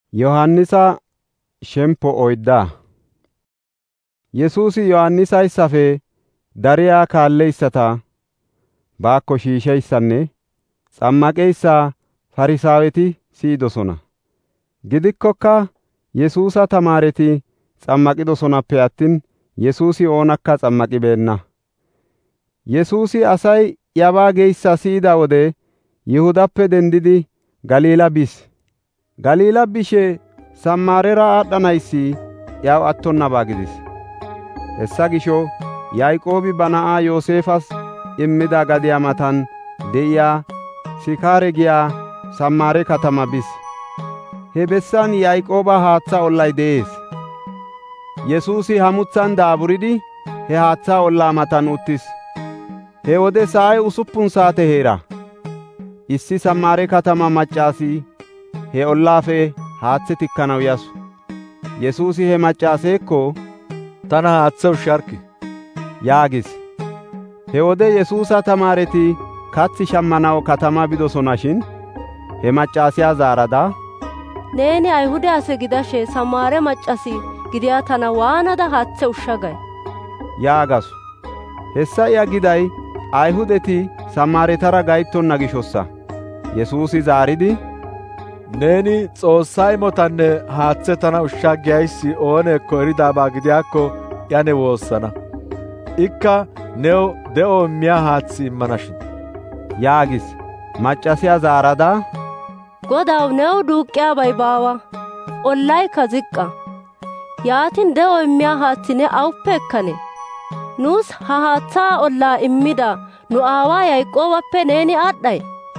Yohannisa shempo oydda. Yesuusi Yohannisayssafe dariya kaalleyisata baakko shiisheysanne xammaqeyssa Farsaaweti siyidosona. Gidikkoka Yesuusa tamaareti xammaqidosonappe attin Yesuusi oonakka xammaqibeenna. Yesuusi asay iyabaa geysa siyida wode Yihudappe dendidi Galila bis. Galila bishe Samaarera aadhanayssi iyaw attonnaba gidis. Hessa gisho Yayqoobi ba na7aa Yoosefas immida gadiya matan de7iya Sikaare giya Samaare katama bis. He bessan Yayqooba haatha ollay de7ees. Yesuusi hamuthan daaburidi he haatha ollaa matan uttis. He wode sa7ay 6 saate heera. Issi Samaare katama maccasi he ollaafe haathe tikkanaw yasu. Yesuusi he maccaseekko, «Tana haathe ushsharki» yaagis. He wode Yesuusa tamaareti kathi shammanaw katama bidosonashin he maccasiya zaarada, «Neeni Ayhude ase gidashe Samaare maccasi gidiya tana waanada haathe ushsha gay?» yaagasu. Hessa iya giday Ayhudeti Samaaretara gayttonna gishossa. Yesuusi zaaridi, «Neeni Xoossaa imotanne haathe tana ushsha giyayssi oonekko eridaaba gidiyaakko iya ne woossana. Ikka new de7o immiya haaththi immanashin» yaagis. Maccasiya zaarada, «Godaw, new duuqqiyabay baawa, ollaykka ziqqa. Yaatin de7o immiya haaththi ne awuppe ekkane? Nuus ha haathaa ollaa immida nu aawaa Yayqoobappe neeni aadhdhay?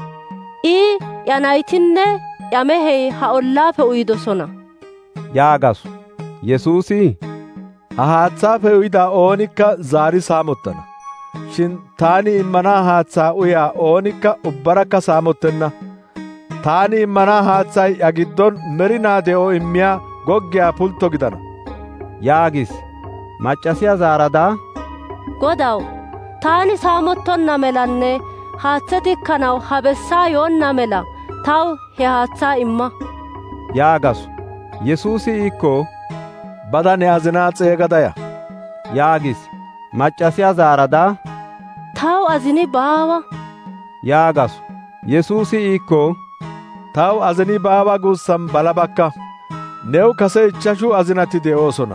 Ya naytinne ya mehey ha ollaafe uyidosona» yaagasu. Yesuusi, «Ha haaththaafe uyida oonikka zaari saamottana. Shin taani immana haathaa uyaa oonikka ubbarakka saamottenna. Taani immana haathay ya giddon merinaa de7o immiya goggiyaa pultto gidana» yaagis. Maccasiya zaarada, «Godaw, taani saamottonna melanne haathe tikkanaw ha bessaa yoonna mela taw he haathaa imma» yaagasu. Yesuusi iikko, «Bada ne azinaa xeegada ya» yaagis. Maccasiya zaarada, «Taw azini baawa» yaagasu. Yesuusi iikko, «Taw azini baawa guussan balabakka. New kase 5 azinati de7oosona.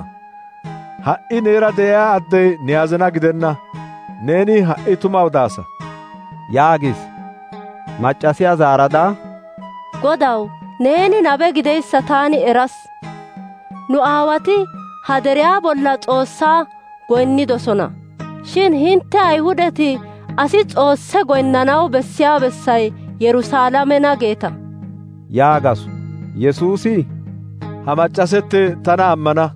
Ha7i neera de7iya addey ne azina gidenna. Neeni ha7i tuma odaasa» yaagis. Maccasiya zaarada, «Godaw, neeni nabe gideyssa taani eras. Nu aawati ha deriyaa bolla Xoossaa goynnidosona. Shin hintte Ayhudeti asi Xoosse goynnanaw bessiya bessay Yerusaalamena geeta» yaagasu. Yesuusi, «Ha maccasette tana ammana.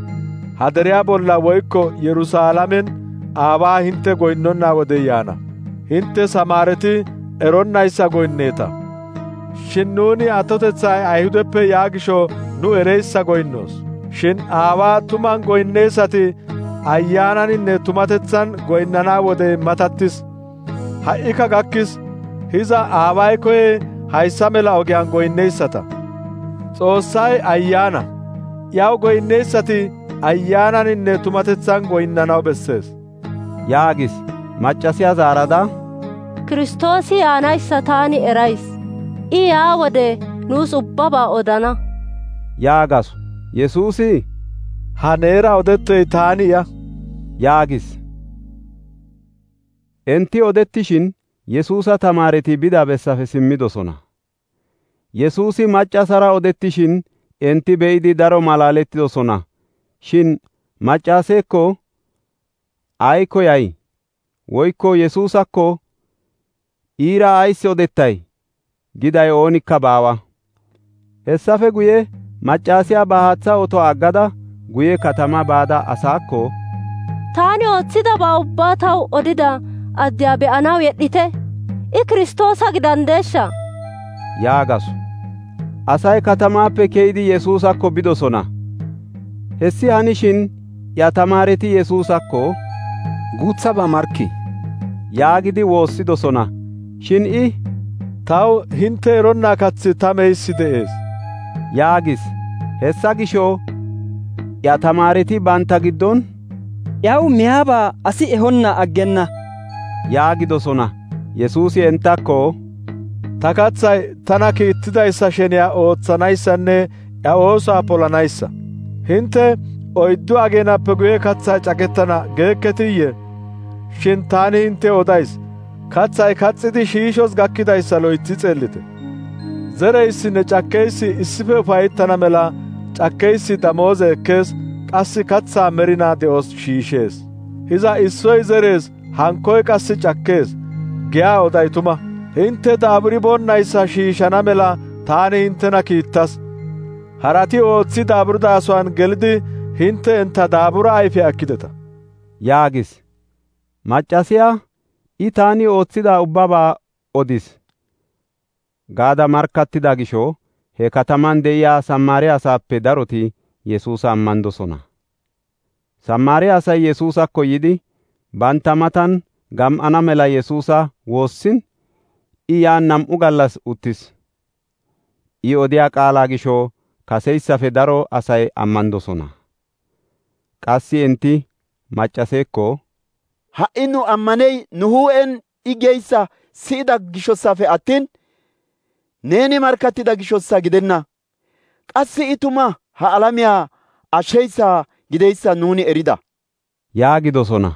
Ha deriyaa bolla woykko Yerusaalamen aawaa hintte goynnonna wodey yaana. Hintte Samaareti eronnayssa goynneeta. Shin nuuni atotethay Ayhudeppe yaa gisho nu ereyssa goynnoos. Shin aawaa tuman goynneessati ayyaananinne tumatethan goynnana wodey matattis. Ha7ika gakkis. Hiza aaway koye hayssa mela ogiyan goynneyssata. Xoossay ayyaana. Iyaw goynneyssati ayyaananinne tumatethan goynnanaw bessees» yaagis. Maccasiya zaarada, «Kiristoosi yaanayssa taani erays. I yaa wode nuus ubbabaa odana» yaagasu. Yesuusi, «Ha neera odettey taani ya» yaagis. Enti odettishin Yesuusa tamaareti bida bessafe simmidosona. Yesuusi maccasara odettishin enti be7idi daro malaalettidosona. Shin maccaseekko, «Ay koyay?» woykko Yesuusakko, «Iira ays odettay?» giday oonikka baawa. Hessafe guye maccasiya ba haatha oto aggada guye katama baada asaakko, «Taani ooththidaba ubbaa taw odida addiya be7anaw yedhite. I Kiristoosa gidandeeshsha?» yaagasu. Asay katamaappe keyidi Yesuusakko bidosona. Hessi hanishin iya tamaareti Yesuusakko, «Guuthaba markki» yaagidi woossidosona. Shin I, «Taw hinte eronna kathi ta meyssi de'ees» yaagis. Hessa gisho iya tamaareti bantta giddon, «Yaw miyaaba asi ehonna aggenna» yaagidosona. Yesuusi enttakko, «Ta kathay tana kiittidayssa sheniyaa ooththanayssanne iya oosuwaa polanayssa. Hintte 4 ageenappe guye kathay cakettana geekketiyye? Shin taani hintte odays, kathay kaxxidi shiishos gakkidayssa loyththi xeellite. Zereyssinne cakkeyssi issife ufayettana mela cakkeyssi damooze ekkees, qassi kathaa merinaa de'os shiishees. Hiza issoy zerees, hankkoy qassi cakkees. Giyaa oday tuma. Hintte daaburiboonnayssa shiishana mela taani hinttena kiittas. Harati ooththi daaburidaasoan gelidi hintte entta daabura ayfiyaa ekkideta» yaagis. Maccasiya I taani ooththida ubbabaa odis gaada markkattida gisho he kataman de'iyaa Samaariyaa asaappe daroti Yesuusa ammandosona. Samaariyaa asay Yesuusakko yidi bantta matan gam7ana mela Yesuusa woossin I yaan 2 gallas uttis. I odiyaa qaalaa gisho kaseyssafe daro asay ammandosona. Qassi enti maccaseekko, «Ha7i nu ammaney nu hu'en I geyssa siyida gishossafe attin neeni markkattida gishossa gidenna. Qassi I tuma ha alamiyaa ashsheyssa gideyssa nuuni erida» yaagidosona.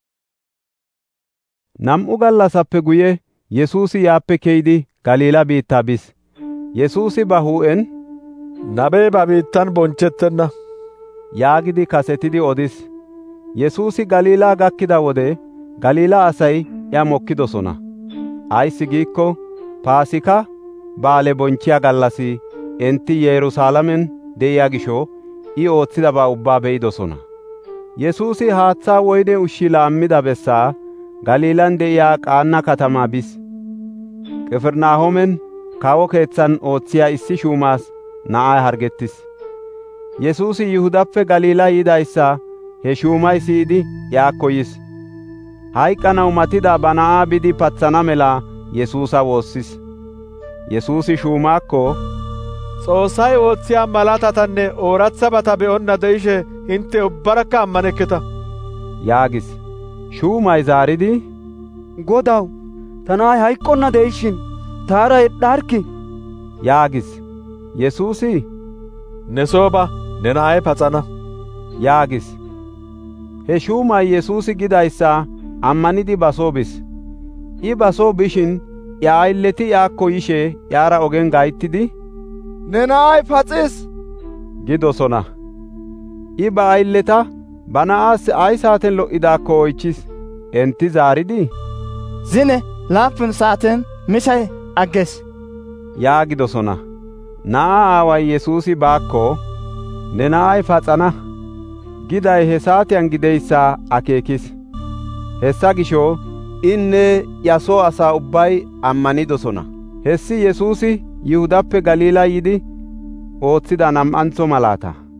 2 gallasappe guye Yesuusi yaappe keyidi Galiilaa biittaa bis. Yesuusi ba hu'en, «Nabee ba biittan bonchchettenna» yaagidi kasetidi odis. Yesuusi Galiilaa gakkida wode Galiilaa asay iya mokkidosona. Ays giikko Paasika baale bonchchiyaa gallassi enti Yerusaalamen de'iyaa gisho I ooththidabaa ubbaa be'idosona. Yesuusi haaththaa woyne ushshi laammida bessaa Galiilan de'iyaa Qaanna katamaa bis. Qifirnahoomen kawo keethan oothiyaa issi shuumaas na'ay hargettis. Yesuusi Yihudappe Galiilaa yidayssa he shuumay siyidi iyakko yis. Hayqqanaw matida ba na'aa bidi patsana mela Yesuusa woossis. Yesuusi shuumaakko, «Xoossay oothiyaa malaatatanne ooratsabata be'onna de'ishe hintte ubbarakka ammanekketa» yaagis. Shuumay zaaridi, «Godaw, ta na'ay hayqqonna de'ishin taara yedhdhaarkki» yaagis. Yesuusi, «Ne soo ba, ne na'ay patsana» yaagis. He shuumay Yesuusi gidayssa ammanidi ba soo bis. I ba soo bishin iya aylleti iyakko yishe iyara ogen gayttidi, «Ne na'ay patsis» gidosona. I ba aylleta ba na'aas ay saaten lo"idaakko oychis. Enti zaaridi, «Zine 7 saaten mishay agges» yaagidosona. Na'aa aaway Yesuusi baakko, «Ne na'ay patsana» giday he saatiyan gideyssa akeekis. Hessa gisho inne iya soo asaa ubbay ammanidosona. Hessi Yesuusi Yihudappe Galiilaa yidi ooththida 2. malaata.